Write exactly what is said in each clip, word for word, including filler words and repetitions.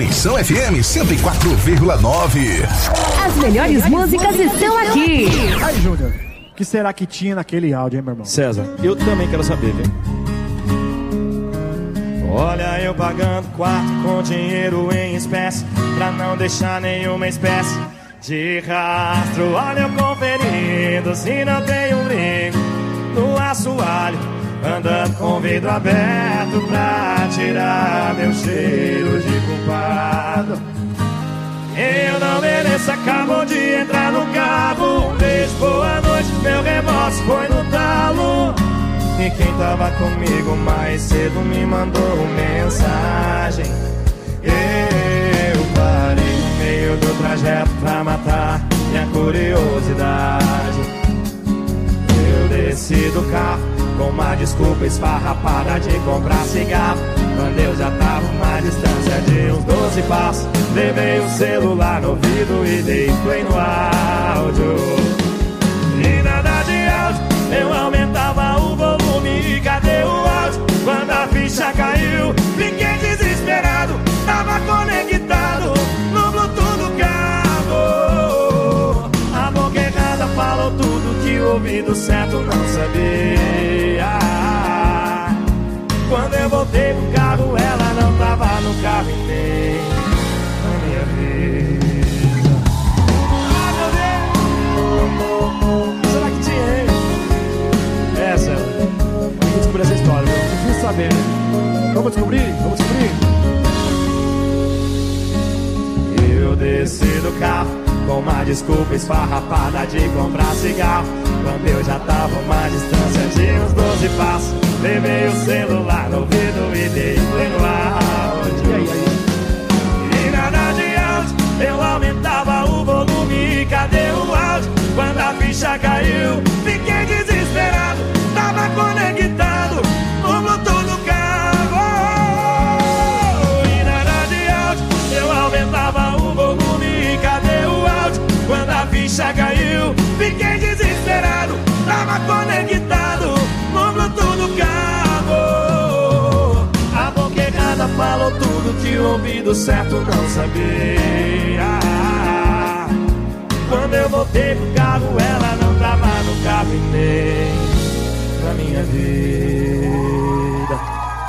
Conexão F M cento e quatro vírgula nove. As melhores músicas estão aqui. Aí, Júnior, o que será que tinha naquele áudio, hein, meu irmão? César, eu também quero saber, viu? Olha, eu pagando quarto com dinheiro em espécie, pra não deixar nenhuma espécie de rastro. Olha, eu conferindo se não tem um brinco no assoalho, andando com vidro aberto pra tirar meu cheiro de culpado. Eu não mereço, acabou de entrar no carro. Um beijo, boa noite, meu remorso foi no talo. E quem tava comigo mais cedo me mandou mensagem. Eu parei no meio do trajeto pra matar minha curiosidade. Eu desci do carro com uma desculpa esfarrapada de comprar cigarro, quando eu já tava uma distância de uns doze passos. Levei o celular no ouvido e dei play no áudio. E nada de áudio, eu aumentava o volume e cadê o áudio? Quando a ficha caiu, fiquei desesperado. Tava conectado no Bluetooth do carro. A boca errada falou tudo que o ouvido certo não sabia. Quando eu voltei pro carro, ela não tava no carro e nem na minha vida. Ah, meu Deus! Será que tinha, hein? Essa, vamos descobrir essa história, meu. Preciso saber, né? Vamos descobrir? Vamos descobrir? Eu desci do carro com uma desculpa esfarrapada de comprar cigarro, quando eu já tava uma distância de uns doze passos. Levei o celular no ouvido e dei play no áudio. E nada de áudio, eu aumentava o volume e cadê o áudio? Quando a ficha caiu, fiquei desesperado. Tava conectado no Bluetooth do carro. E nada de áudio, eu aumentava o volume e cadê o áudio? Quando a ficha caiu, fiquei desesperado. Tava conectado no Bluetooth do carro. A boca errada falou tudo que o ouvido certo não sabia. Quando eu voltei pro carro, ela não tava no carro e nem na minha vida.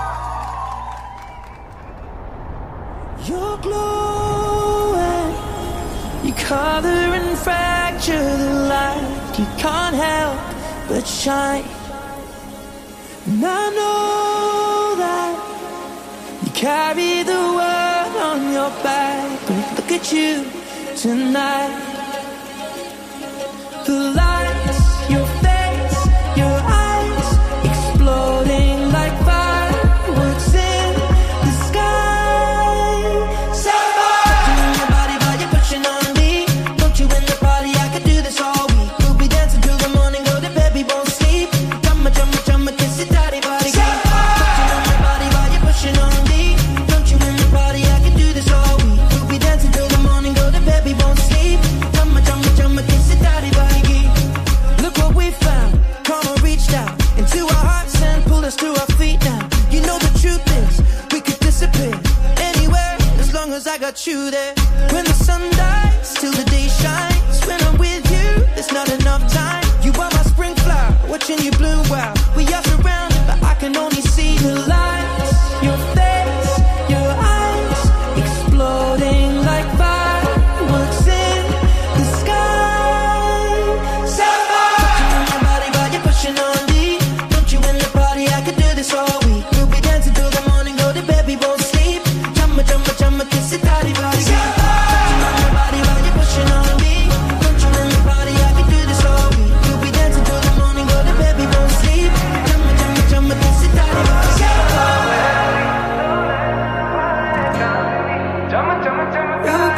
You're glowing, you color and fracture the light. You can't help but shine. And I know that you carry the world on your back. But look at you tonight. The lights, your face, your eyes, exploding like fireworks in the sky. Set fire to your body while you're pushing on me. Don't you in the party? I could do this all week. We'll be dancing till the morning, go to bed, we won't sleep. Chumma, chumma, chumma, kiss it, daddy, body. Set fire on your body while you're pushing on me. Don't you in the party? I could do this all week. We'll be dancing till the morning, go to bed, we won't sleep. Chumma, chumma, chumma, kiss it, daddy, body. Look what we found. Karma reached out into our hearts and pulled us to our feet now. You know the truth is, we could disappear anywhere as long as I got you there. When the sun dies, till the day shines. When I'm with you, there's not enough time. You are my spring flower, watching you bloom wild. We are surrounded, but I can only see the lights. Your face, your eyes, exploding like fireworks in the sky. Set fire on your body while you're pushing on me. Don't you in the party? I could do this all week. We'll be dancing till the morning, go to bed, we won't sleep. Chumma, chumma, chumma, kiss it, daddy, body. Set fire on your body while you're pushing on me. Don't you in the party? I could do this all week. We'll be dancing till the morning, go to bed, we won't sleep. Chumma, chumma, chumma, kiss it, daddy, body. Set fire. You're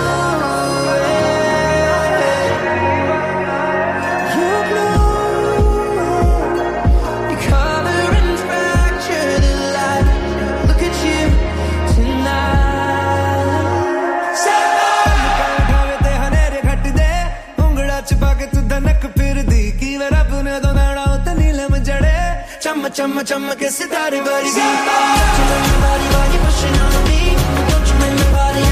glowing, you're glowing. You color and fracture the light. Look at you tonight. Set ਖਾਵੇ ਤੇ ਹਨੇਰੇ ਘਟਦੇ ਉਂਗੜਾ ਚ ਪਾ ਕੇ ਤੂੰ ਧਨਕ ਫਿਰਦੀ ਕਿਵੇਂ ਰੱਬ ਨੇ ਦੋਨਾੜਾ ਉਤੇ ਨੀਲਮ ਜੜੇ ਚਮ ਚਮ ਚਮ ਕੇ ਸਿਤਾਰੇ ਵਰਗੀ fire on your body while you're pushing on me. Don't you in the party?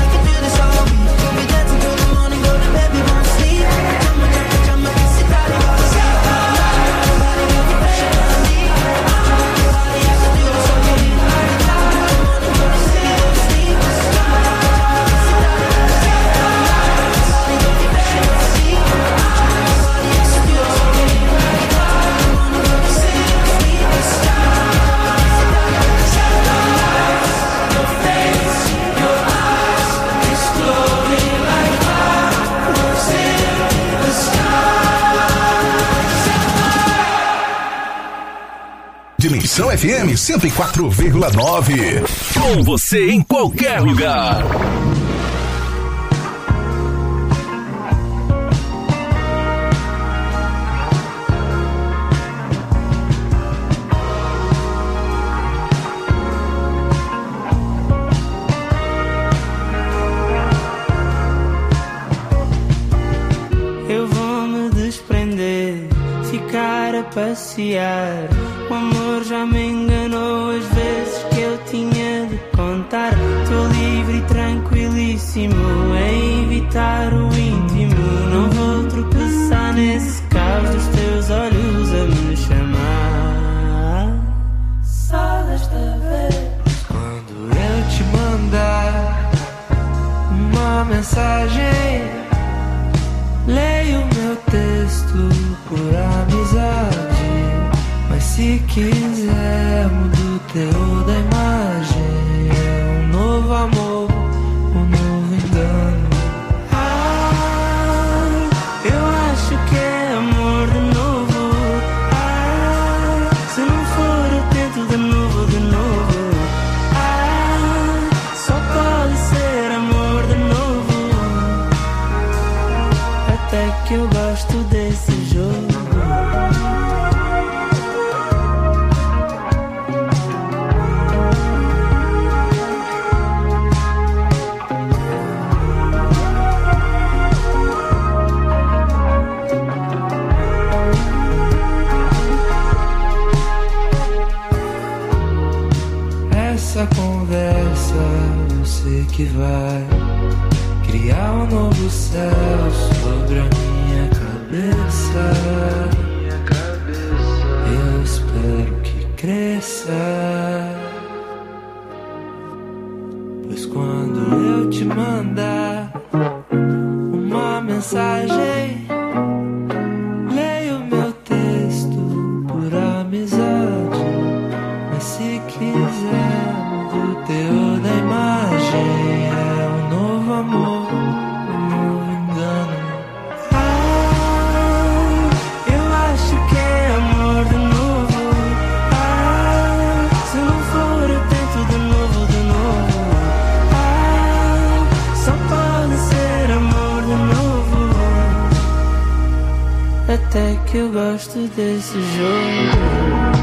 Conexão F M cento e quatro vírgula nove. Com você em qualquer lugar. Eu vou me desprender, ficar a passear. O amor já me enganou as vezes que eu tinha de contar. Tô livre e tranquilíssimo em evitar o íntimo. Não vou tropeçar nesse caos dos teus olhos a me chamar. Só desta vez. Quando eu te mandar uma mensagem, leio meu texto por amizade. Mas se quiser, mudo o teu da imagem. É um novo amor, um novo engano. Ah, eu acho que é amor de novo. Ah, se não for eu tento de novo, de novo. Ah, só pode ser amor de novo. Até que eu gosto desse jogo. Essa conversa eu sei que vai criar um novo céu sobre a minha cabeça. Eu espero que cresça, pois quando eu te mandar uma mensagem, leio meu texto por amizade. Mas se quiser, mudo o teu da imagem. É um novo amor, um novo engano. Ah, eu acho que é amor de novo. Ah, se não for eu tento de novo, de novo. Ah, só pode ser amor de novo. Até que eu gosto desse jogo.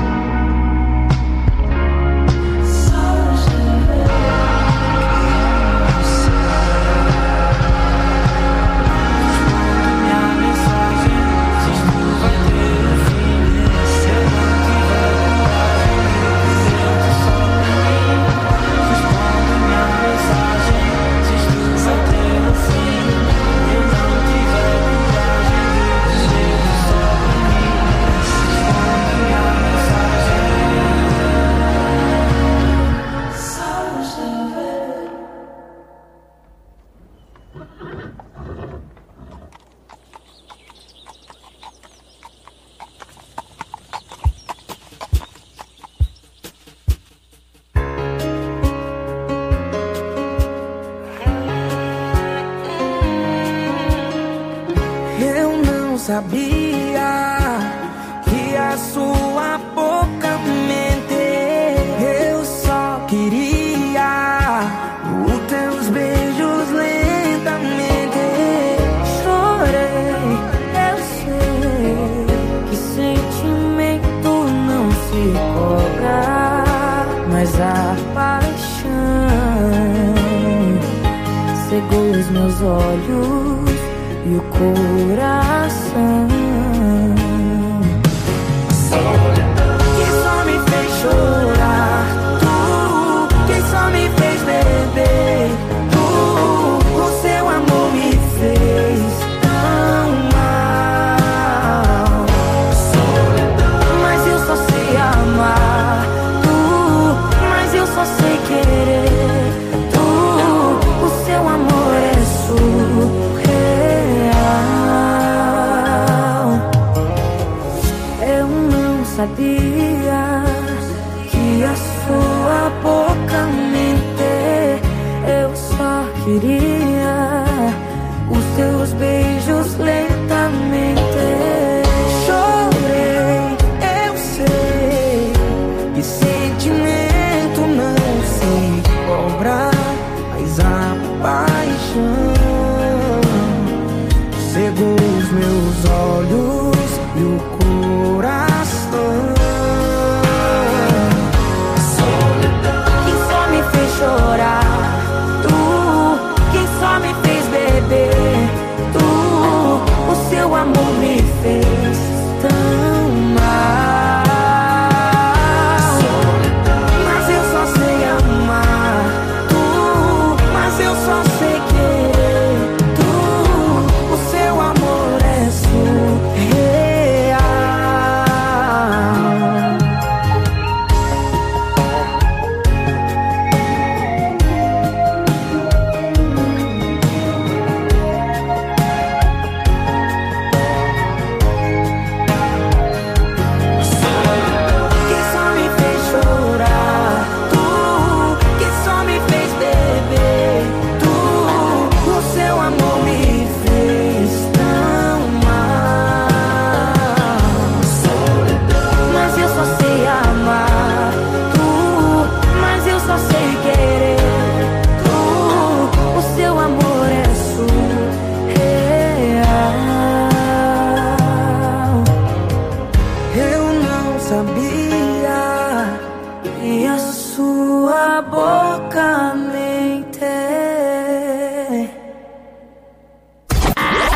Sabia que a sua boca mente. Eu só queria os teus beijos lentamente. Chorei, eu sei que sentimento não se cobra, mas a paixão cegou os meus olhos e o coração, que só me fez chorar. Tu, que só me fez beber. Tu, o seu amor me fez tão mal. Mas eu só sei amar. Tu, mas eu só sei querer. Tu, o seu amor é surreal. Sabia que a sua boca mente. Eu só queria os teus beijos lentamente. Chorei, eu sei que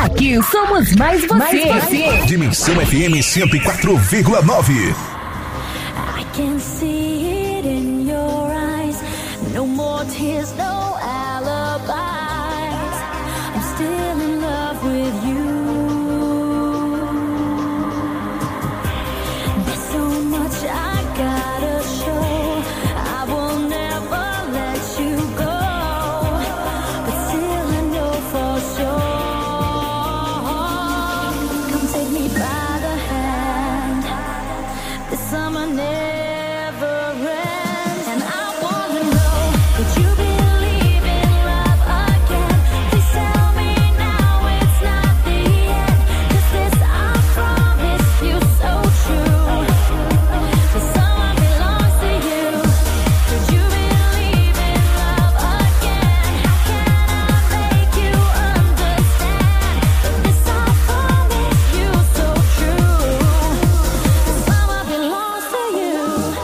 Aqui somos mais você. Mais você. Dimensão F M cento e quatro vírgula nove. I can see it in your eyes. No more tears, no alibis. I'm still in love with you. There's so much I gotta show. I will never let you go. But still I know for sure. Come take me by the hand. This summer never ends. And I wanna know, would you believe in love again? Please tell me now it's not the end. 'Cause this I promise you so true. The summer belongs to you. Would you believe in love again? How can I make you understand? This I promise you so true. The summer belongs to you.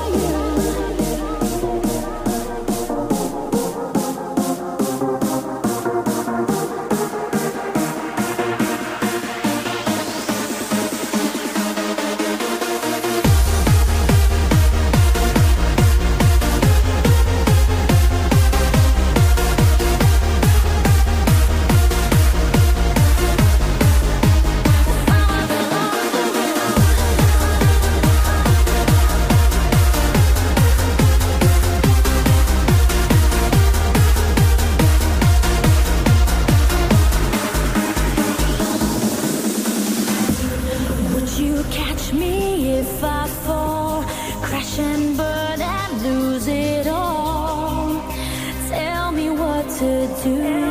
Would you catch me if I fall, crash and burn and lose it all? Tell me what to do.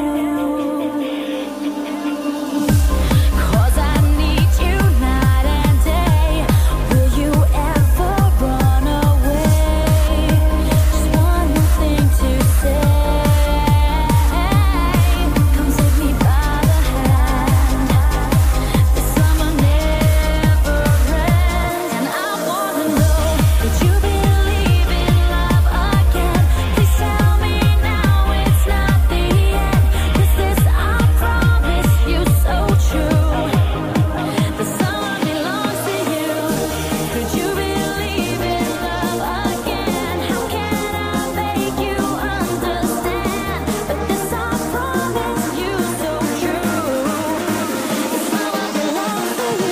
'Cause I need you night and day. Will you ever run away? Just one more thing to say. Come take me by the hand. The summer never ends. And I wanna know, would you believe in love again? Please tell me now it's not the end. 'Cause this I promise you so true. The summer belongs to you. Could you believe in love again? How can I make you understand? But this I promise you so true. The summer belongs to you.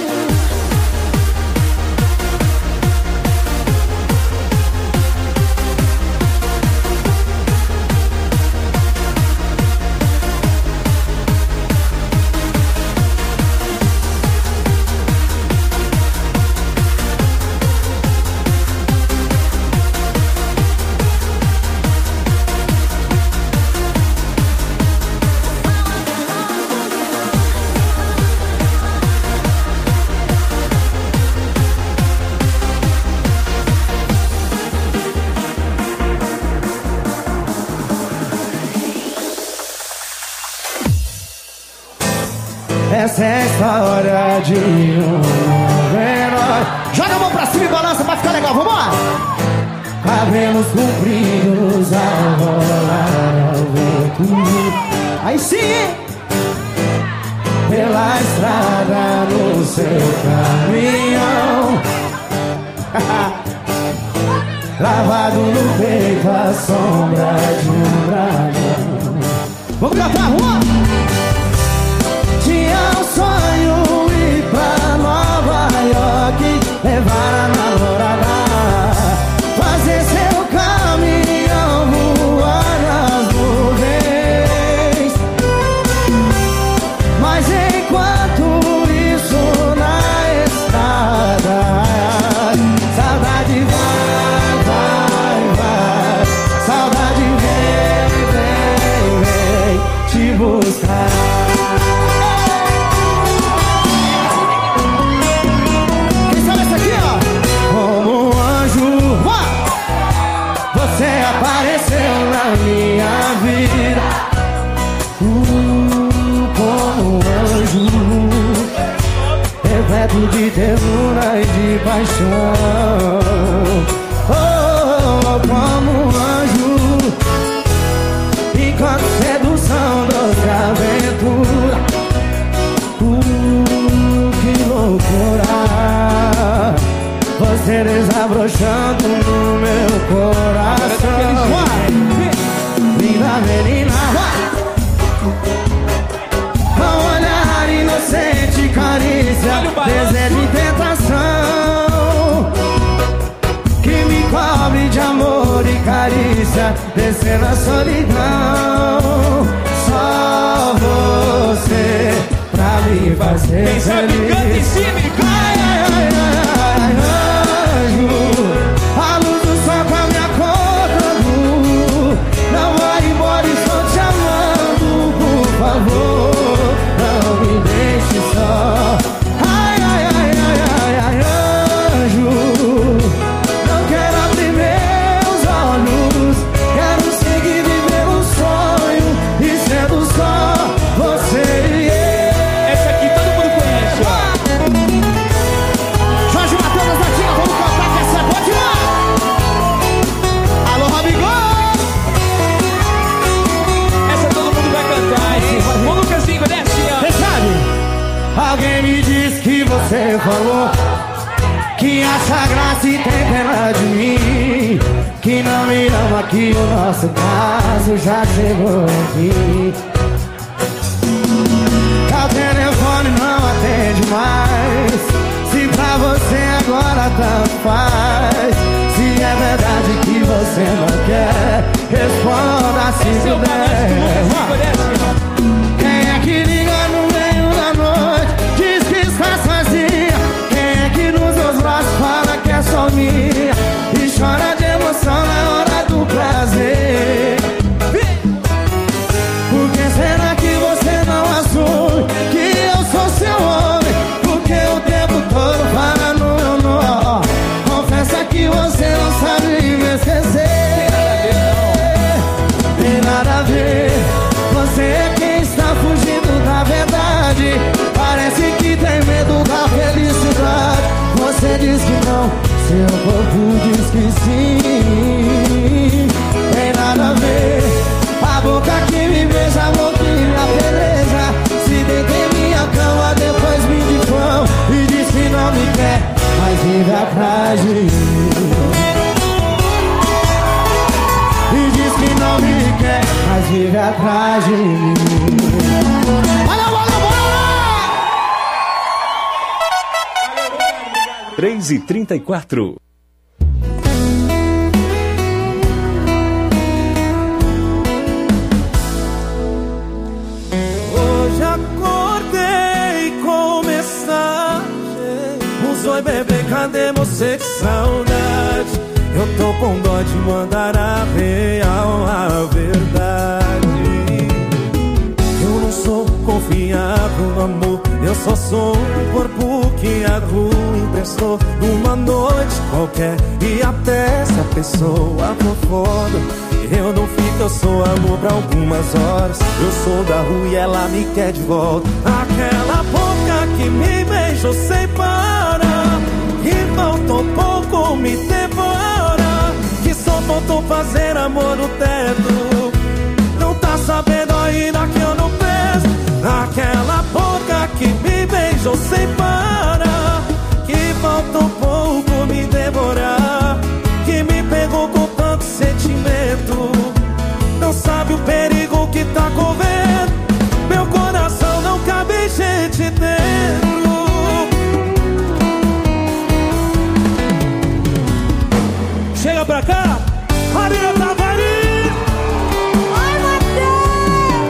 Essa é a história de um herói. Joga a mão pra cima e balança pra ficar legal, vambora! Cabelos compridos ao rolar ao vento. Aí sim! Pela estrada no seu caminhão. Lavado no peito a sombra de um dragão. Vamos gravar, vamos! Tinha um sonho ir pra Nova York, levar a namorada, fazer seu caminhão voar nas nuvens. Mas enquanto isso na estrada, saudade vai, vai, vai. Saudade vem, vem, vem te buscar. Apareceu na minha vida, uh, como um anjo, repleto de ternura e de paixão. Oh, como um anjo, enquanto sedução, doce aventura. desabrochando no meu coração. Linda menina, um olhar inocente, carícia, desejo e tentação, que me cobre de amor e carícia, descer na solidão. Só você pra me fazer quem sabe feliz. canta em cima e cai. Ai, ai, ai, ai, anjo, a luz do sol com me acordando. Não vai embora, estou te amando. Por favor, não me deixe só. Ai, ai, ai, ai, ai, ai, anjo, não quero abrir meus olhos. Quero seguir viver um sonho e sendo só você e eu. Essa aqui todo mundo conhece, ó. Jorge Matheus, Zatinha, vamos cantar que essa é boa demais. Alô, Robigol! Essa todo mundo vai cantar, esse. Ô, Lucasinho, desce, ó. Você sabe? Alguém me disse que você falou que acha graça e tem pena de mim, que não me ama, que o nosso caso já chegou aqui. O telefone não atende mais. Se pra você agora tanto faz. Se é verdade que você não quer, responda se Esse é o balanço do Lucasinho, desce, ó. quem é que liga no meio da noite, diz que está sozinha? Quem é que nos seus braços fala que é só minha e chora de emoção na hora do prazer? Por que será que você não assume que eu sou seu homem? Porque o tempo todo fala no meu nome. Confessa que você não sabe me esquecer. Tem nada a ver. Você é quem está fugindo da verdade. Parece que tem medo da felicidade. Você diz que não, seu corpo diz que sim. Tem nada a ver. A boca que me beija, a boca que me apedreja. Se deita em minha cama, depois me difama e diz que não me quer, mas vive atrás de mim. E diz que não me quer, mas vive atrás de mim. Olha, olha, olha! três e trinta e quatro. Hoje acordei com mensagem. Oi bebê, cadê você? Que saudade. Eu tô com dó de mandar a real, a verdade. Eu não sou confiável, amor. Eu só sou um corpo que a rua emprestou numa noite qualquer. E até se a pessoa for foda, eu não fico, eu sou amor pra algumas horas. Eu sou da rua e ela me quer de volta. Aquela boca que me beijou sem parar, que faltou pouco me devora, que só faltou fazer amor no teto. Não tá sabendo ainda que eu não peço. Aquela boca que me beijou sem parar, que faltou pouco me devorar, que me pegou com tanto sentimento. Não sabe o perigo que tá correndo. Meu coração não cabe gente dentro. Chega pra cá, Maria Tavares. Oi, Matheus.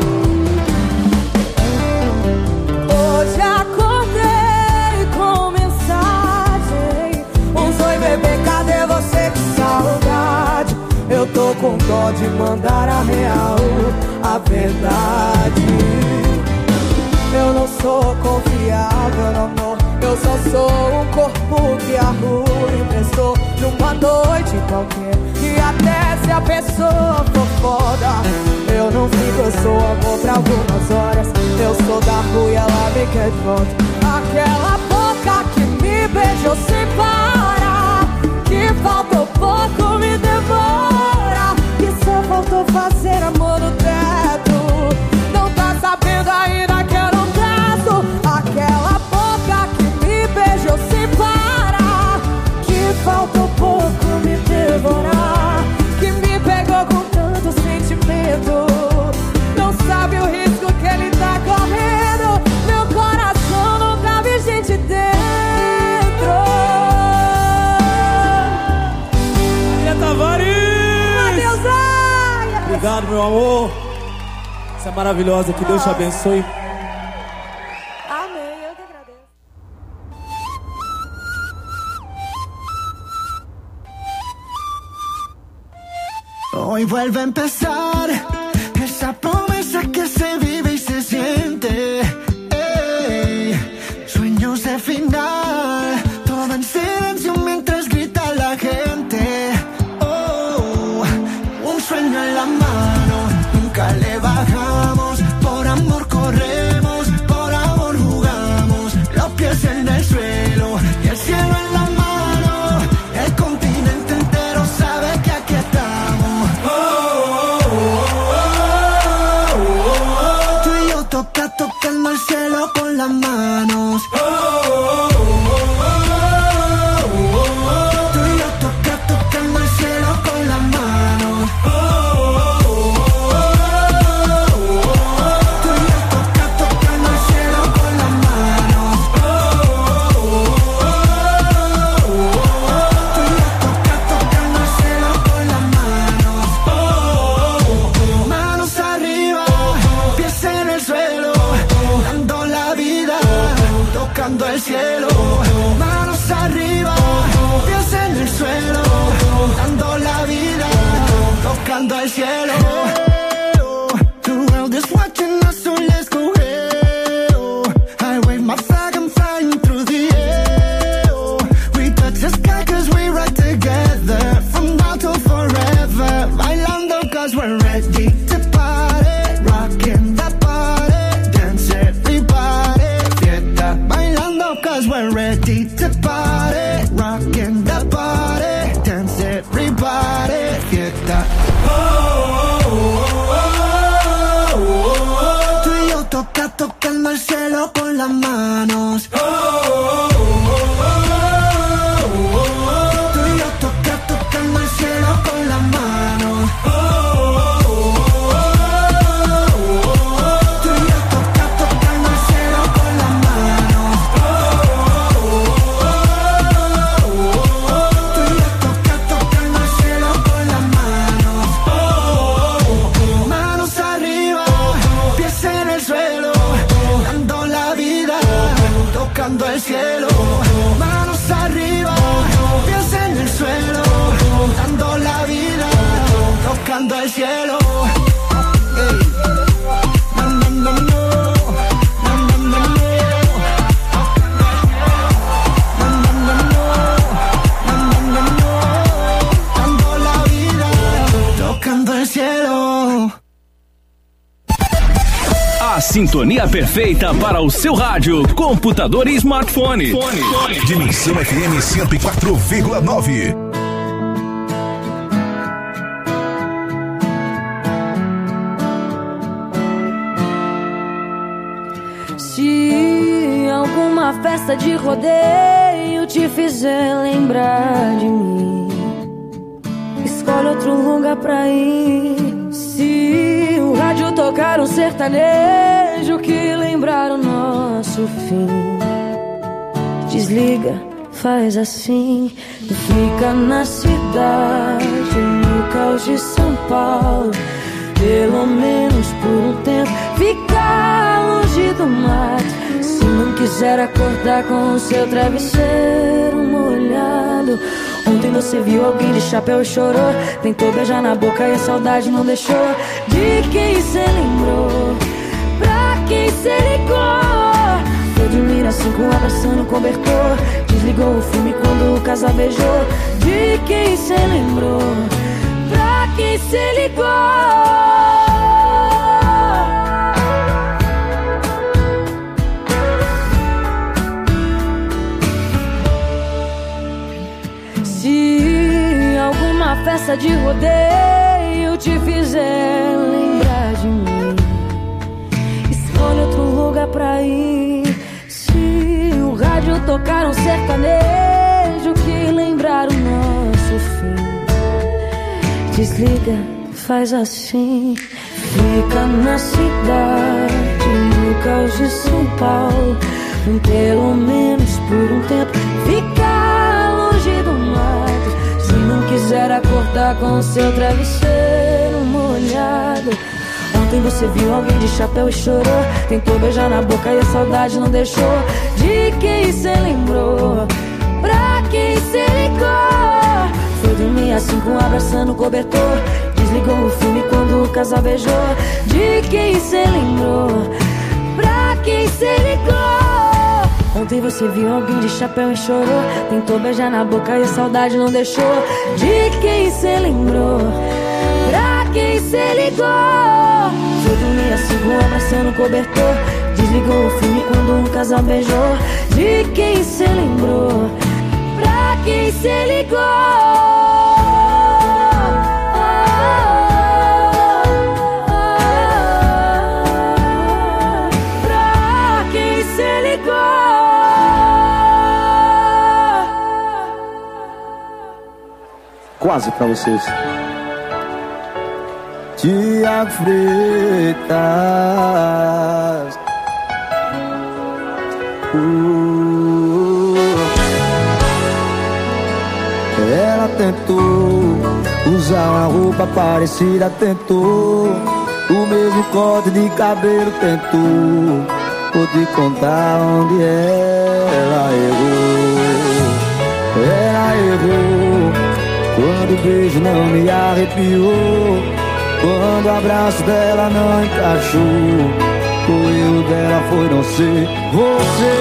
Hoje acordei com mensagem. Um oi, bebê, cadê você? Que saudade. Eu tô com dó de mandar a real, a verdade. Eu não sou confiável, amor. Eu só sou um corpo que a rua emprestou numa noite qualquer. E até se a pessoa for foda, eu não fico, eu sou amor pra algumas horas. Eu sou da rua e ela me quer de volta. Aquela boca que me beijou sem parar, que faltou pouco me devora, que só faltou fazer amor no teto. Não tá sabendo ainda que eu não traço. Aquela boca que me beijou sem parar, que faltou pouco meu amor. Você é maravilhosa, que Deus te abençoe. Amém, eu que agradeço. Hoy vuelve a empezar esa promesa que se vive y se siente. Ey, sueños de final, todo en silencio mientras grita la gente. Oh, un sueño en la mano, nunca le bajamos. Por amor corremos, por amor jugamos. Los pies en el suelo y el cielo en la mano. El continente entero sabe que aquí estamos. Oh, oh, oh, oh, oh. Tú y yo toca, tocando el cielo con las manos. Oh, oh, oh, oh, oh, oh. Tú y yo toca, tocando el cielo con las manos. Oh, oh, oh, oh, oh, oh. Tú y yo toca, tocando el cielo con las manos. Oh, oh, oh, oh, oh. Tú y yo toca, tocando el cielo con las manos. Oh, oh, oh. Manos arriba, pies en el suelo, dando la vida, tocando el cielo. Manos arriba, pies en el suelo, dando la vida, tocando el cielo. The world is watching us, so let's go hell. I wave my flag, I'm flying through the air. We touch the sky cause we ride together, from now till forever. Bailando cause we're ready to party, rocking the party, dance everybody, fiesta. Bailando cause we're ready to party, rocking the party, dance everybody, fiesta. Oh, oh, oh, oh, oh, oh. Tú y yo toca, tocando el cielo con las manos. Oh, oh, oh, oh, oh, oh. Tú y yo toca, tocando el cielo con las manos. Oh, oh, oh, oh, oh, oh. Tú y yo toca, tocando el cielo con las manos. Oh, oh, oh, oh, oh. Tú y yo toca, tocando el cielo con las manos. Oh, oh, oh. Manos arriba, pies en el suelo, dando la vida, tocando el cielo. Manos arriba, pies en el suelo, dando la vida, tocando el cielo. Ey. No, no, no, no. No, no, no, no. No, no, no, no. No, no, no, no. Dando la vida, tocando el cielo. A sintonia perfeita para o seu rádio, computador e smartphone. Dimensão F M cento e quatro vírgula nove. Se alguma festa de rodeio te fizer lembrar de mim, escolhe outro lugar pra ir. Se o rádio tocar um sertanejo que lembrar o nosso fim, desliga, faz assim. E fica na cidade, no caos de São Paulo, pelo menos por um tempo. Fica longe do mato, se não quiser acordar com o seu travesseiro molhado. Ontem você viu alguém de chapéu e chorou, tentou beijar na boca e a saudade não deixou. De quem cê lembrou, pra quem cê ligou? Foi dormir assim com abraçando o cobertor, desligou o filme quando o casal beijou. De quem cê lembrou, pra quem cê ligou? Se alguma festa de rodeio te fizer lembrar de mim, escolhe outro lugar pra ir. Se o rádio tocar um sertanejo que lembrar o nosso fim, desliga, faz assim. Fica na cidade, no caos de São Paulo, pelo menos por um tempo. Fica longe do mato, se não quiser acordar com o seu travesseiro molhado. segredo. Ontem você viu alguém de chapéu e chorou. Tentou beijar na boca e a saudade não deixou. De quem cê lembrou? Pra quem cê ligou? Foi dormir assim com um abraço no cobertor. Desligou o filme quando o casal beijou. De quem cê lembrou? Pra quem cê ligou? Ontem você viu alguém de chapéu e chorou. Tentou beijar na boca e a saudade não deixou. De quem cê lembrou? Pra quem cê ligou? Foi dormir assim com um abraço no cobertor. Desligou o filme quando um casal beijou. De quem cê lembrou? Pra quem cê ligou? Quase pra vocês. Tiago Freitas. uh, Ela tentou usar uma roupa parecida, tentou o mesmo corte de cabelo, tentou. Vou te contar onde ela errou. Ela errou quando o beijo não me arrepiou, quando o abraço dela não encaixou. O erro dela foi não ser você.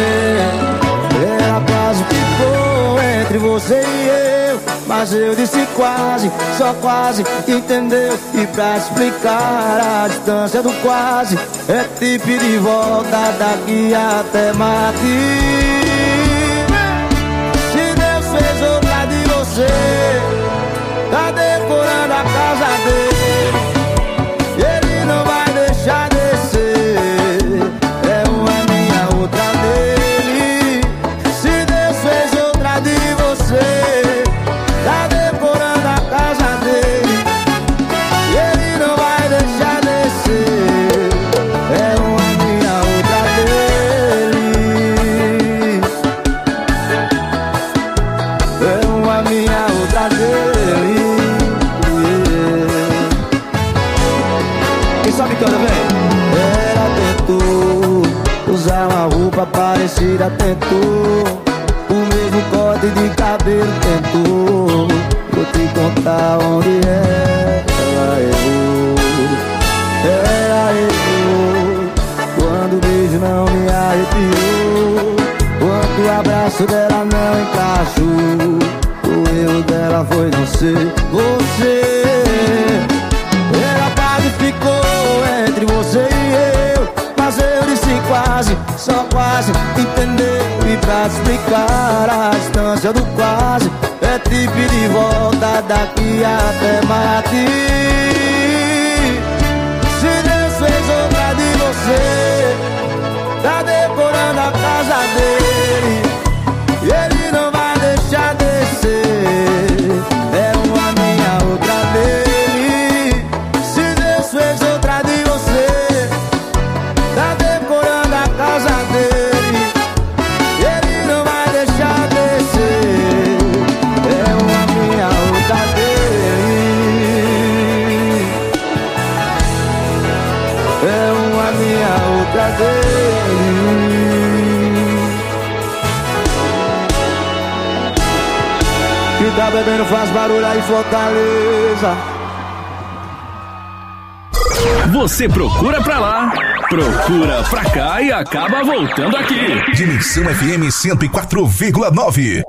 Ela quase ficou entre você e eu, mas eu disse quase, só quase, entendeu? E pra explicar a distância do quase, é te pedir volta daqui até Marte. Tá decorando a casa dele, ele não vai deixar descer. É uma minha, outra dele. Se Deus fez outra de você, tá decorando a casa dele, ele não vai deixar descer. É uma minha, outra dele. É uma minha, outra dele. Quem sabe canta, vem. Ela tentou usar uma roupa parecida, tentou o mesmo corte de cabelo, tentou. Vou te contar onde ela errou. Ela errou quando o beijo não me arrepiou, quando o abraço dela não encaixou. O erro dela foi não ser você. Ela quase ficou entre você e eu, mas eu disse quase, só quase, entendeu? E pra explicar a distância do quase, é te pedir volta daqui até Marte. Se Deus fez outra de você, tá decorando a casa dele, e ele não vai deixar descer. É uma minha, outra dele. Se Deus fez outra de você, tá decorando a casa dele, e ele não vai deixar descer. É uma minha, outra dele. É uma minha, outra dele. Que tá bebendo faz barulho aí, Fortaleza. Você procura pra lá, procura pra cá e acaba voltando aqui. Dimensão F M cento e quatro vírgula nove.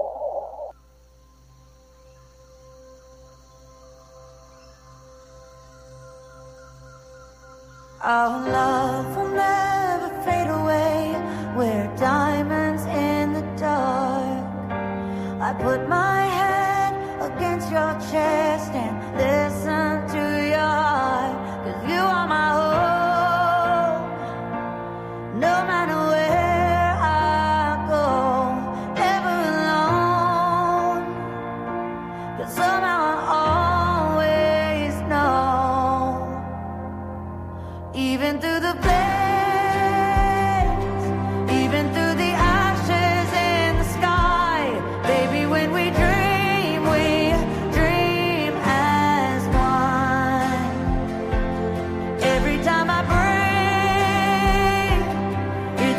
Our love will never fade away. We're diamonds in the dark. I put my head against your chest and listen to your heart. 'Cause you are my hope. No matter where I go, never alone. 'Cause somehow I always know. Even through the flames, even through the ashes in the sky, baby, when we dream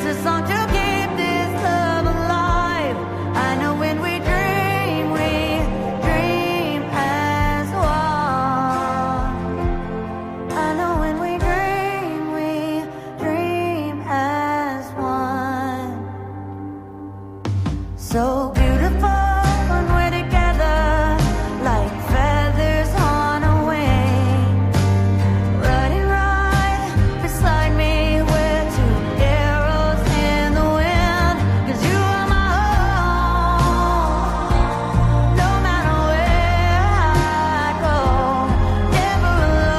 a song to keep this love alive. I know when we dream, we dream as one. I know when we dream, we dream as one. So beautiful when we're together, like feathers on a wing. Running right beside me, we're two arrows in the wind. 'Cause you are my home, no matter where I go, never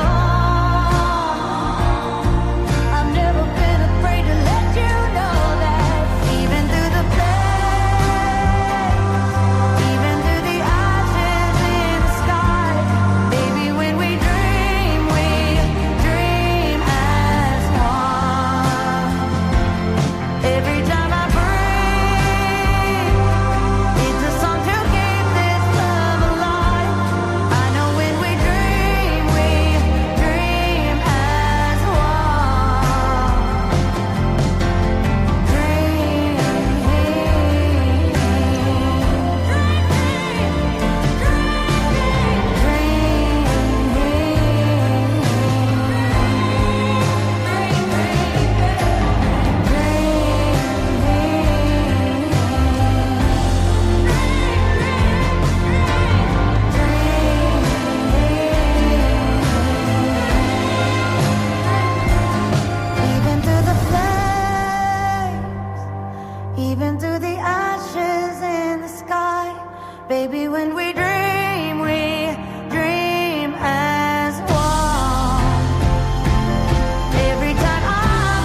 alone. I've never been afraid to let you know that even through the flames, even through the ashes in the sky, baby, when we dream, we dream as one. Every time I breathe, it's a song to keep this love alive. I know when we dream, we dream as one. Even through the flames, even through the ashes in the sky, baby, when we dream, we dream as one. Every time I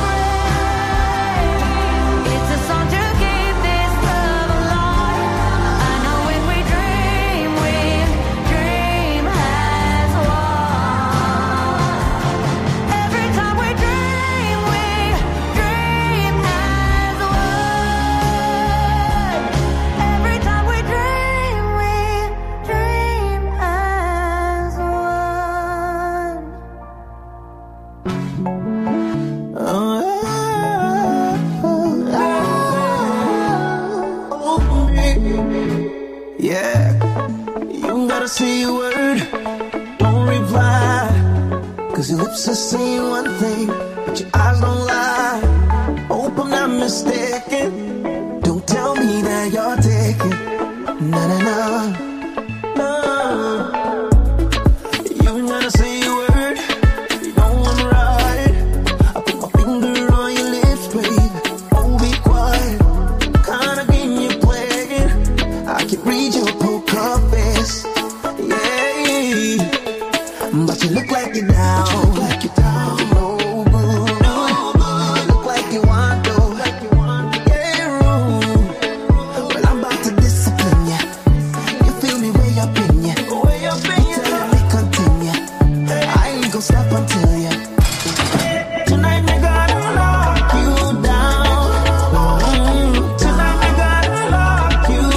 breathe, it's a song to keep this love alive. I know when we dream, we dream as one. Every time we dream, we dream as one. Every time we dream, we dream as one. Yeah, you gotta say a word, don't reply. Cause your lips are saying one thing, but your eyes don't lie. Hope I'm not mistaken, don't tell me that you're taking. Na na na, no. You gotta say a word, you don't wanna ride. I put my finger on your lips, babe, oh be quiet. Kinda game you're playing, I can read your poker face, yeah. But you look like you're down, you look like you're down. No good, no good. You look like you want to, yeah, rude. Well, I'm about to discipline ya. You feel me way up in ya, way up in ya. Tell me continue, I ain't gon' stop until ya. Tonight me gonna lock you down. Mm, Tonight me gonna lock you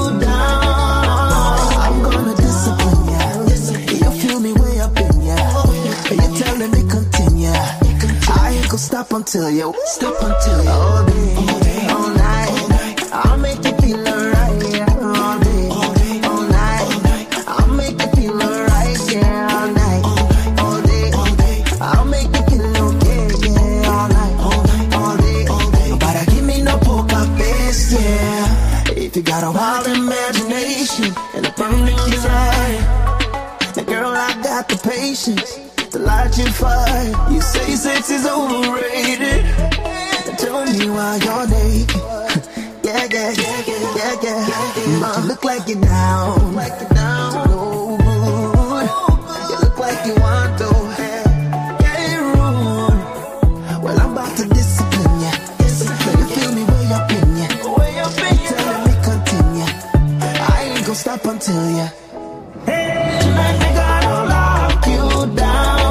down. I'm gonna discipline ya. You feel me way up in ya. You telling me continue, I ain't gon' stop until you stop until you all day, all night. I'll make you feel alright, yeah. All day, all night. I'll make you feel alright, yeah. All night, all day. I'll make you feel okay, yeah. All night, all day. But give me no poker face, yeah. If you got a wild imagination and a burning desire, then girl, I got the patience to light your fire. You say sex is overrated, then tell me why you're naked. Yeah, yeah, yeah, yeah, yeah. But you look like you're down, like you're down. No good. You look like you want to, yeah, rude. Well, I'm about to discipline ya. You feel me way up in ya, way up in ya. Telling me continue, I ain't gon' stop until ya. Tonight we gonna lock you down.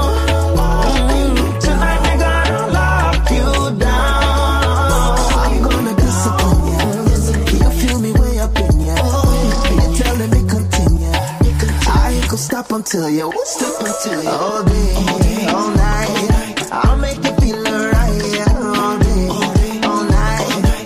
Mm, Tonight we gonna lock you down. I'm gonna discipline ya. You feel me way up in ya. You're telling me continue, I ain't gon' stop until ya. Stop until ya. All day, all night. I'll make you feel alright, yeah. All day, all night.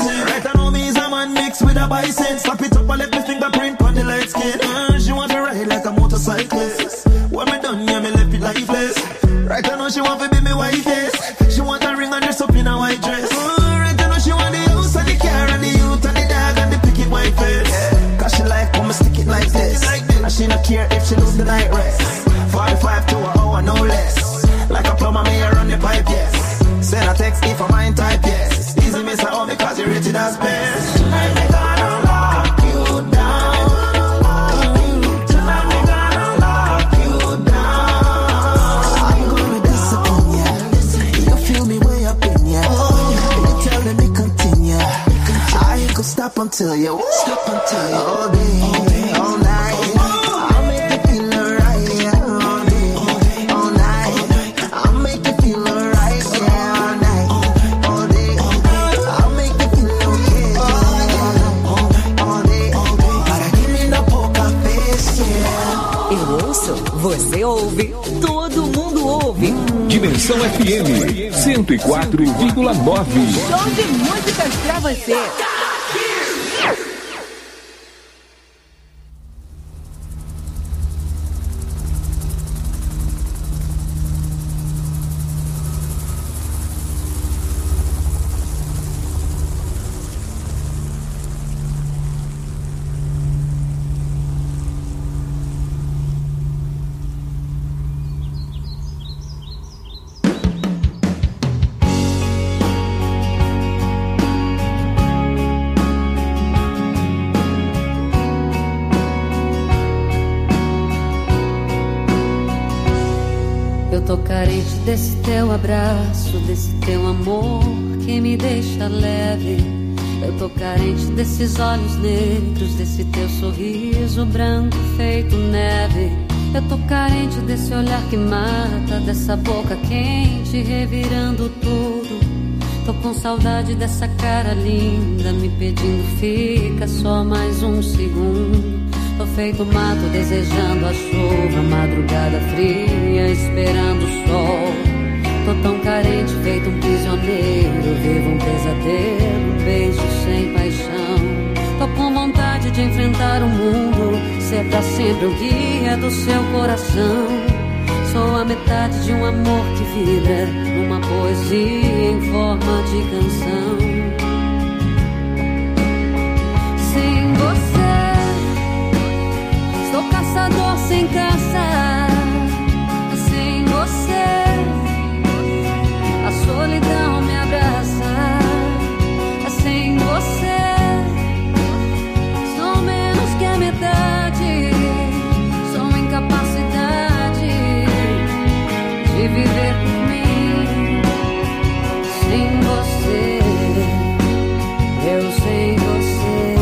reason. Right, I know me is a man mixed with a bison. Slap it up and let me fingerprint on the light skin. Uh, she want to ride like a motorcyclist. When me done, yeah, me left it lifeless. Right, I know she want to be me wife, yes. She want a ring and dress up in a white dress. Uh, right, I know she want the house and the car and the youth and the dog and the picket white face. Yeah. Cause she like when me stick it like this. And she not care if she lose the night rest. forty-five to an hour, no less. Like a plumber, me a run the pipe, yes. Send a text if I mind type, yes. Easy miss at home because you rated as best. Tonight me gonna lock you down. Tonight me gonna lock you down. I'm gonna discipline ya. You feel me way up in ya. You tell me me continue. I ain't gonna stop until you stop until you all day, all day, all night. I'll make you feel alright, yeah, all day, all day, all night. I'll make you feel alright, yeah, all night, all day, all day. I'll make you feel okay, all day, all day, all day. Para give me no poker face, yeah. Eu ouço, você ouve, todo mundo ouve. Dimensão F M cento e quatro vírgula nove. Show de músicas pra você. Tô carente desse teu abraço, desse teu amor que me deixa leve. Eu tô carente desses olhos negros, desse teu sorriso branco feito neve. Eu tô carente desse olhar que mata, dessa boca quente revirando tudo. Tô com saudade dessa cara linda me pedindo fica só mais um segundo. Tô feito mato desejando a chuva, madrugada fria esperando o sol. Tô tão carente feito um prisioneiro, vivo um pesadelo, um beijo sem paixão. Tô com vontade de enfrentar o mundo, ser pra sempre o guia do seu coração. Sou a metade de um amor que vibra numa poesia em forma de canção. Sem você sou caçador sem caça, sem você a solidão me abraça. Sem você sou menos que a metade, sou incapacidade de viver por mim. Sem você, eu sem você.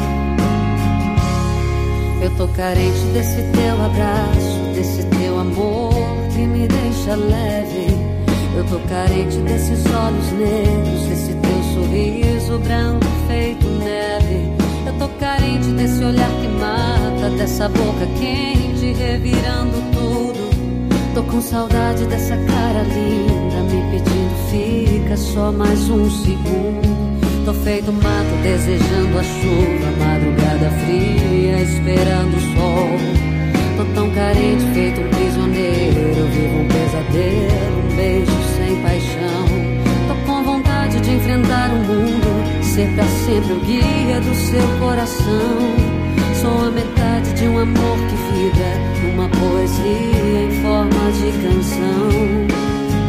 Eu tô carente desse teu abraço, desse teu amor que me deixa leve. Eu tô carente desses olhos negros, desse teu sorriso branco feito neve. Eu tô carente desse olhar que mata, dessa boca quente revirando tudo. Tô com saudade dessa cara linda me pedindo fica só mais um segundo. Tô feito mato desejando a chuva, madrugada fria esperando o sol. Tô tão carente feito um prisioneiro, vivo um pesadelo, um beijo sem paixão. Tô com vontade de enfrentar o mundo, ser pra sempre o guia do seu coração. Sou a metade de um amor que vibra numa poesia em forma de canção.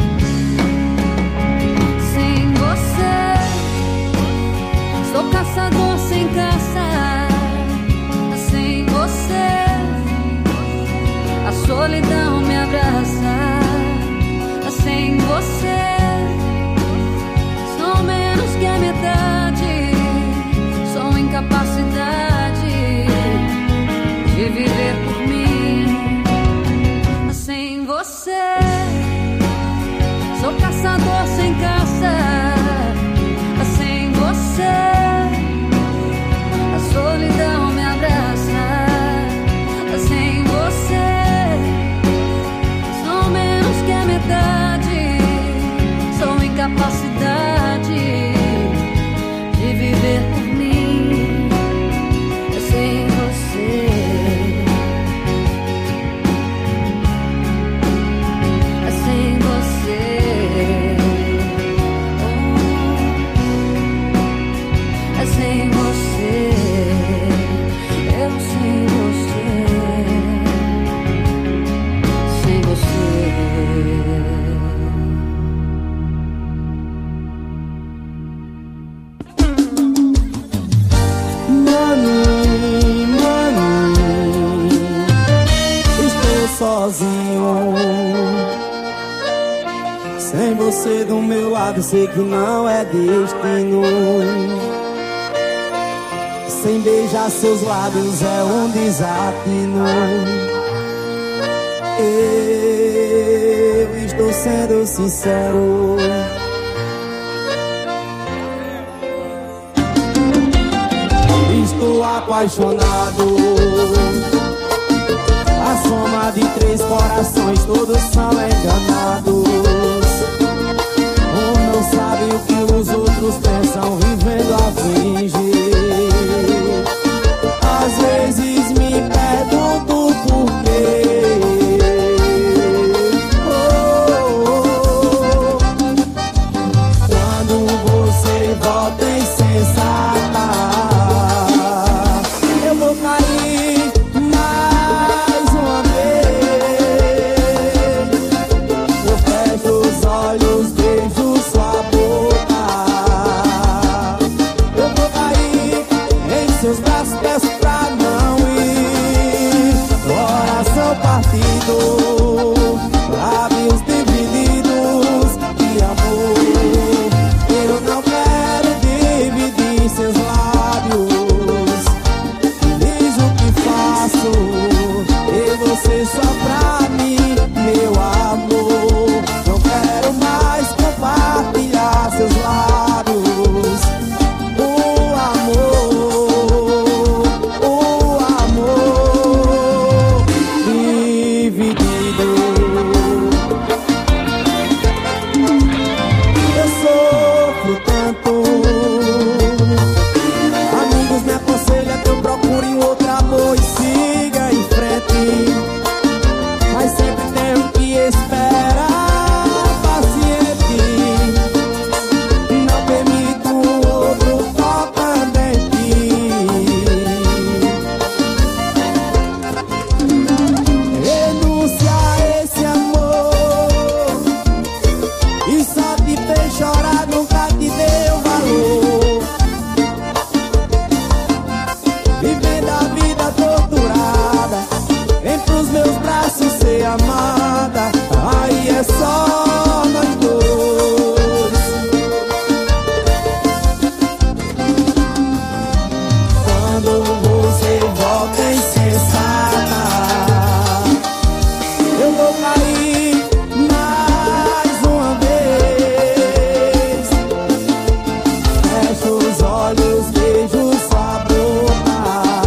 Sem você sou caçador sem caça, sem você a solidão me abraça. Sem você sou menos que a metade, sou incapacidade de viver por mim. Sem você sou caçador sem caça. Sem você a solidão me abraça. Sem você você do meu lado, sei que não é destino. Sem beijar seus lábios é um desatino. Eu estou sendo sincero. Estou apaixonado. A soma de três corações, todos são enganados. Um não sabe o que os outros pensam, vivendo a fingir. Às vezes me pergunto por quê. Oh, oh, oh. Quando você volta insensata, eu vou cair mais uma vez. Eu fecho os olhos, beijo sua boca. Eu vou cair em seus braços, peço pra não ir. Coração partido, lábios divididos de amor. Eu não quero dividir seus lábios. Diz o que faço, e você só pra mim, meu amor. Não quero mais compartilhar seus lábios. O amor, o amor dividido. Eu sofro tanto. Amigos me aconselham que eu procure um outro amor e siga em frente. Mas sempre tenho que esperar paciente. Não permito o outro tocando em ti. Renúncia a esse amor e só te fez chorar, nunca te deu valor. Vivendo a vida torturada, vem pros meus braços ser amada. Aí é só nós dois. Quando você volta insensata, eu vou cair mais uma vez. Fecho os olhos, beijo sua boca.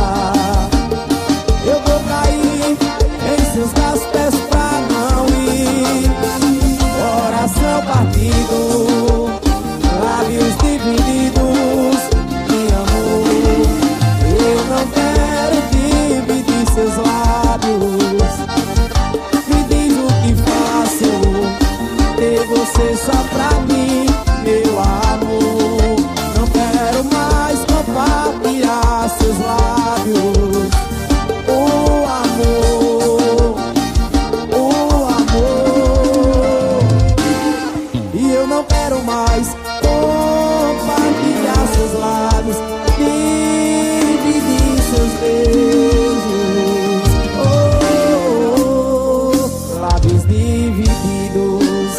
Eu vou cair em seus braços, peço pra não ir. Coração partido, lábios divididos de amor. Eu não quero dividir seus lábios. Me diz o que faço, ter você só pra mim, meu amor. Não quero mais compartilhar seus lábios. O amor, o amor. E eu não quero mais compartilhar seus lábios, dividir seus beijos. Oh, oh, oh, lábios divididos.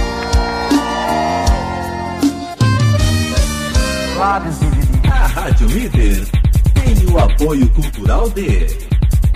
Lábios divididos. A Rádio Líder tem o apoio cultural de...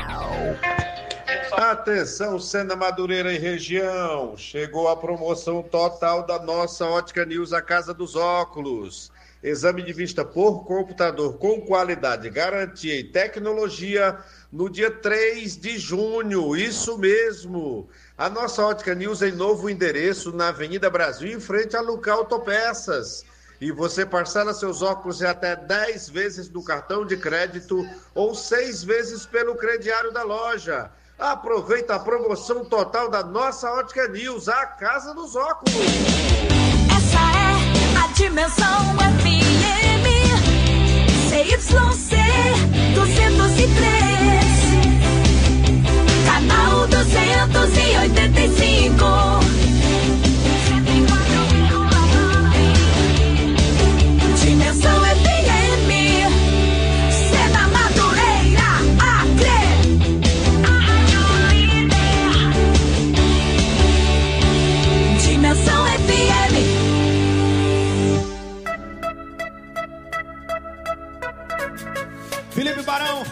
Atenção, Sena Madureira e região, chegou a promoção total da nossa Ótica News, a Casa dos Óculos. Exame de vista por computador com qualidade, garantia e tecnologia no dia três de junho, isso mesmo. A nossa Ótica News em novo endereço na Avenida Brasil, em frente a Luca Autopeças. E você parcela seus óculos em até dez vezes no cartão de crédito ou seis vezes pelo crediário da loja. Aproveita a promoção total da nossa Ótica News, a Casa dos Óculos. Essa é a Dimensão F M C Y C duzentos e três, canal duzentos e oitenta e cinco. Dimensão F M, Sena Madureira, Acre. Dimensão F M. Felipe Barão.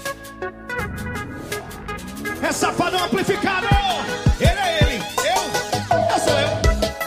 É Safadão amplificado. Ele é ele, eu, eu sou eu.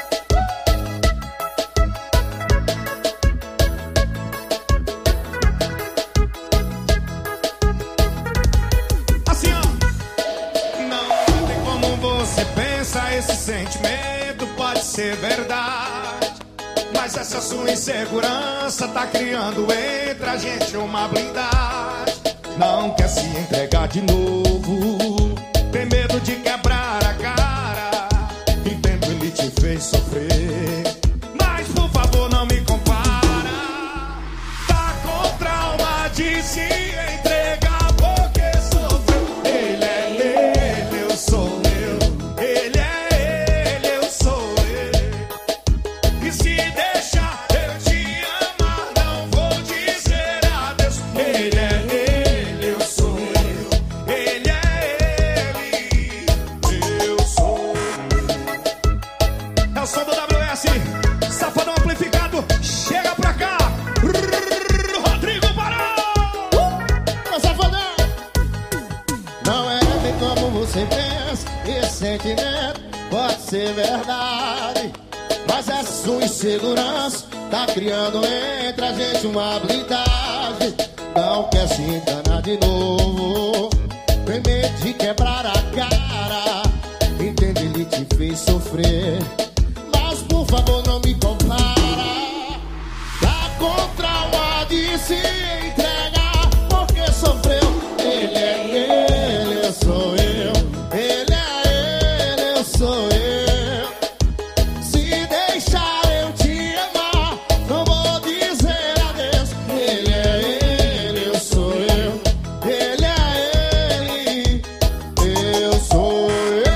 Assim, ó. Não tem como você pensa, esse sentimento pode ser verdade, mas essa sua insegurança tá criando entre a gente uma blindagem. Não quer se entregar de novo, tem medo de quebrar a cara. Entendo, ele te fez sofrer, mas por favor não me compara. Tá com trauma de se entregar porque sofreu. Ele é ele, eu sou eu. Ele é ele, eu sou eu. E se deixar eu te amar, não vou dizer adeus. Ele é ele, eu sou eu. Ele é ele, eu sou eu. É o som do W S, Safadão amplificado. Chega pra cá, Rodrigo Barão. Ô, Safadão! Não é bem como você pensa, esse sentimento pode ser verdade, mas essa sua insegurança tá criando entre a gente uma blindagem. Não quer se enganar de novo, tem medo de quebrar a cara. Entende, ele te fez sofrer, mas por favor não me compara. Tá com trauma de se entregar porque sofreu. Ele é ele, eu sou eu. Ele é ele, eu sou eu. Se deixar eu te amar, não vou dizer adeus. Ele é ele, eu sou eu. Ele é ele, eu sou eu.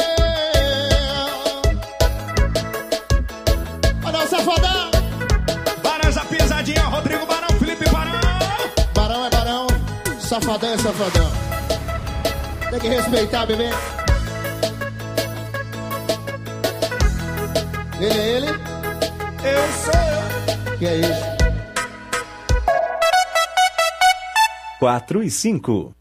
Olha o Safadão. Barão, a pisadinha, Rodrigo Barão, Felipe Barão. Barão é barão, Safadão é safadão. Tem que respeitar, bebê. Ele é ele, eu sou eu. Que é isso? quatro e cinco.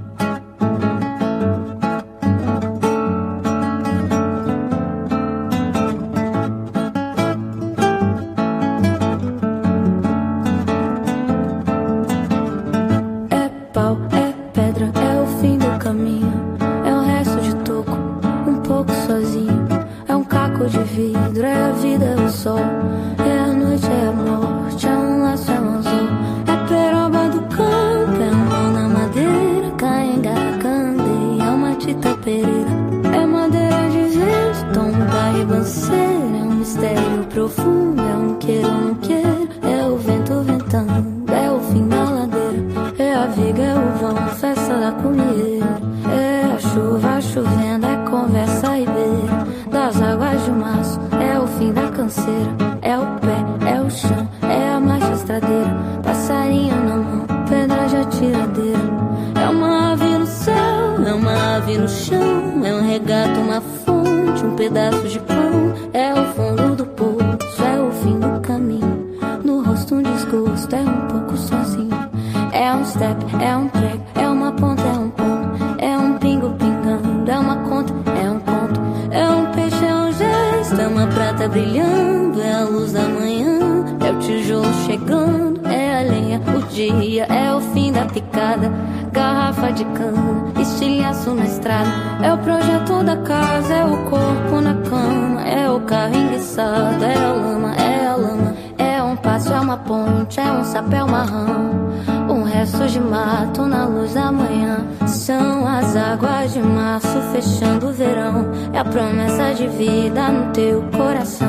É pau, é pedra, é o fim do caminho. É um resto de toco, um pouco sozinho. É um caco de vidro, é a vida, é o sol. É a noite, é a morte, é um laço, é um anzol. É peroba do campo, é um mão na madeira. Caenga, candeia, é uma tita pereira. É madeira de vento, tom da ribanceira. É um mistério profundo, é um queira ou não queira. É o vento ventando, é o fim da ladeira. É a viga, é o vão, festa da comieira. É a chuva chovendo, é conversa e beira. Das águas de março, é o fim da canseira. É o pé, é o chão, é a marcha estradeira. Passarinho na mão, pedra de atiradeira. É uma ave no céu, é uma ave no chão. É um regato, uma fonte, um pedaço de pão. É o fundo do poço, é o fim do caminho. No rosto um desgosto, é um pouco sozinho. É um step, é um prego, é uma ponta, é um ponto. É um pingo pingando, é uma conta, é um conto. É um peixe, é um gesto, é uma prata brilhando. É a luz da manhã, é o tijolo chegando. É a lenha, o dia, é o fim da picada. Garrafa de cana, estilhaço na estrada. É o projeto da casa, é o corpo na cama. É o carro enguiçado, é a lama, é a lama. É um passo, é uma ponte, é um sapé, é uma rã. Um resto de mato na luz da manhã. São as águas de março fechando o verão. É a promessa de vida no teu coração.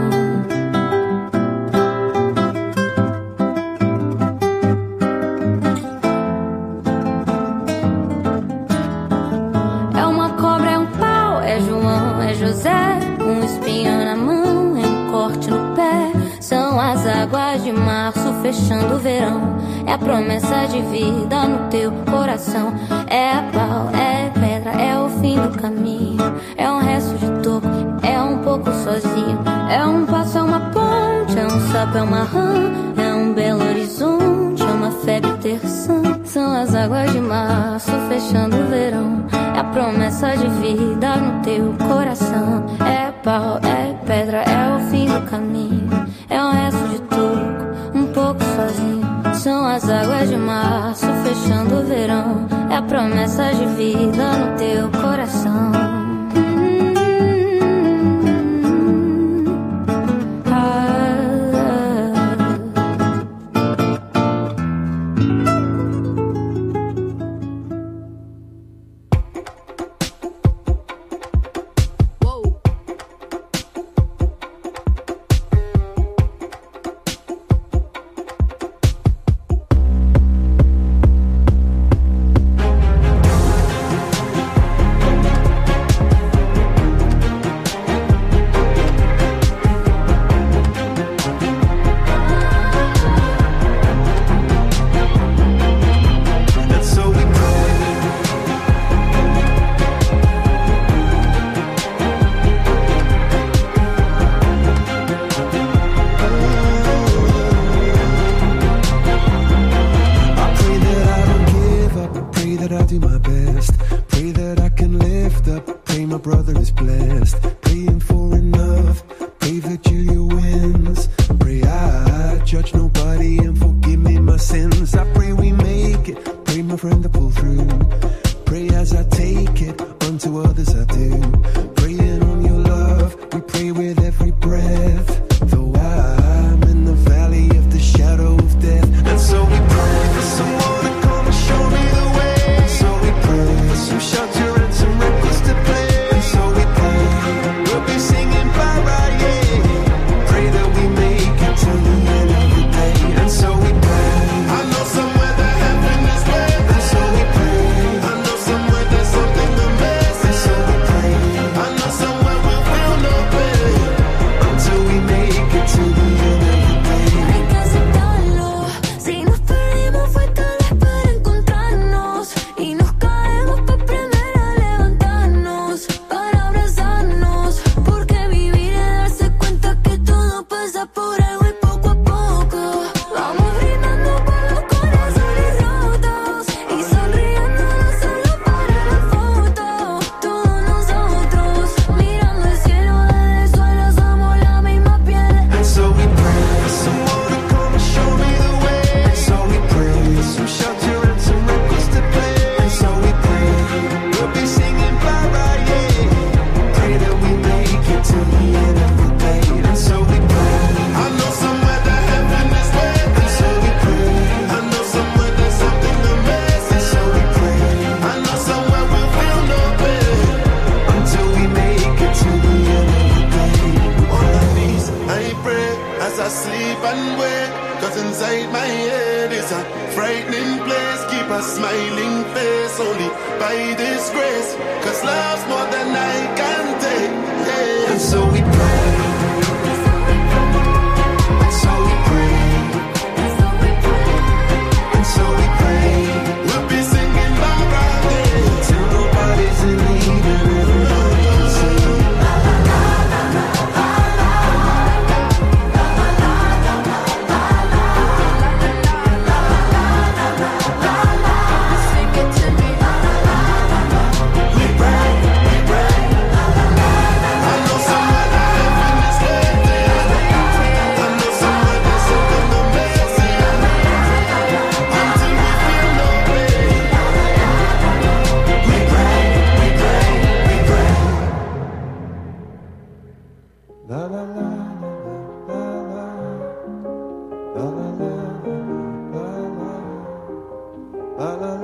É uma cobra, é um pau, é João, é José. Um espinho na mão, é um corte no pé. São as águas de março fechando o verão. É a promessa de vida no teu coração. É a pau, é pedra, é o fim do caminho. É um resto de toco, é um pouco sozinho. É um passo, é uma ponte, é um sapo, é uma rã. É um belo horizonte, é uma febre terçã. as águas de março fechando o verão. É a promessa de vida no teu coração. É pau, é pedra, é o fim do caminho. É um resto de toco, um pouco sozinho. São as águas de março fechando o verão. É a promessa de vida no teu coração. La la